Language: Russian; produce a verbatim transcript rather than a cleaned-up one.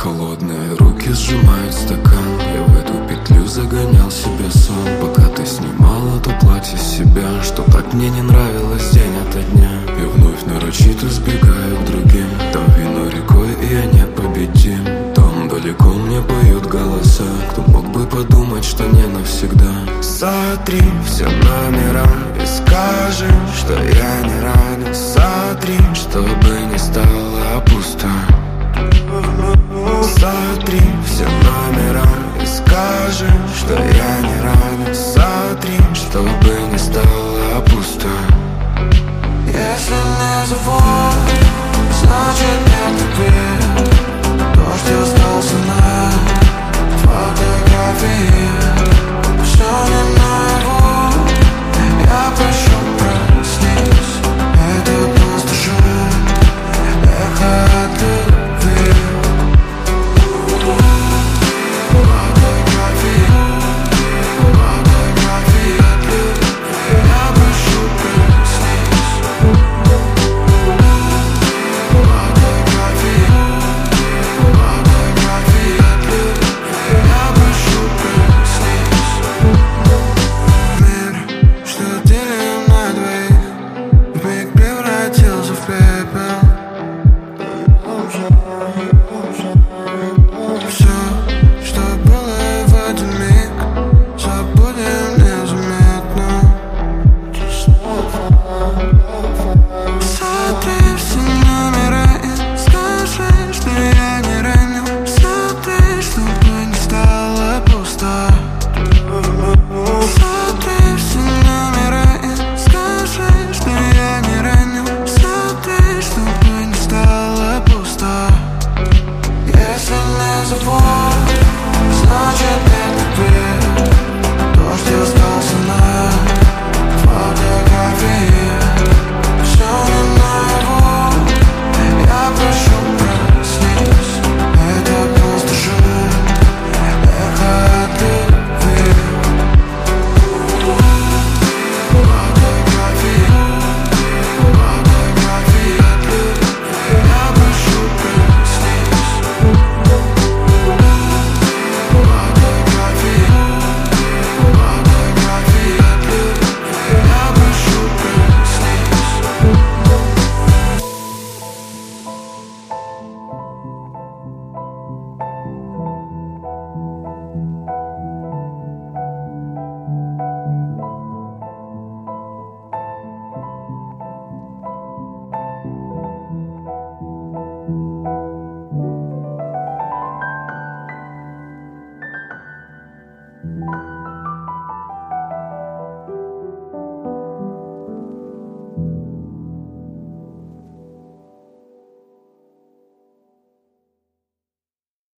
Холодные руки сжимают стакан. Я в эту петлю загонял себе сон, пока ты снимала то платье с себя, что так мне не нравилось день ото дня. И вновь нарочито сбегаю к другим. Там вино рекой, и я непобедим. Там далеко мне поют голоса. Кто мог бы подумать, что не навсегда. Сотри все номера и скажи, что я не рад. Сотри, чтобы не стало пусто. Сотри все номера и скажи, что я не